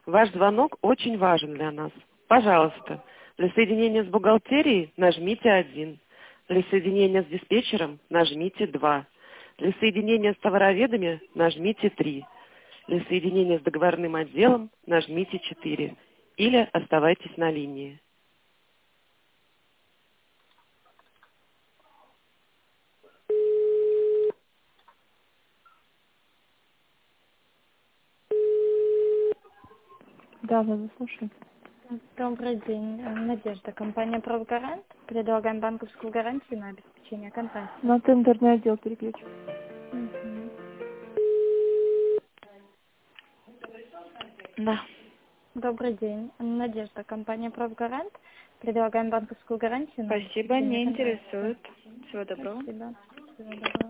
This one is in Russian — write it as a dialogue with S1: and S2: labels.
S1: Ваш звонок очень важен для нас. Пожалуйста, для соединения с бухгалтерией нажмите 1. Для соединения с диспетчером нажмите 2. Для соединения с товароведами нажмите 3. Для соединения с договорным отделом нажмите 4. Или оставайтесь на линии.
S2: Да, да, слушаю.
S3: Добрый день. Надежда, компания «Правгарант». Предлагаем банковскую гарантию на обеспечение контракта.
S2: На тендерный отдел переключу.
S3: Мгм.
S1: Да.
S3: Добрый день. Надежда, компания «Правгарант». Предлагаем банковскую гарантию на
S4: Спасибо,
S3: обеспечение
S4: не
S3: контракта.
S4: интересует. Всего доброго.
S3: Спасибо. Всего доброго.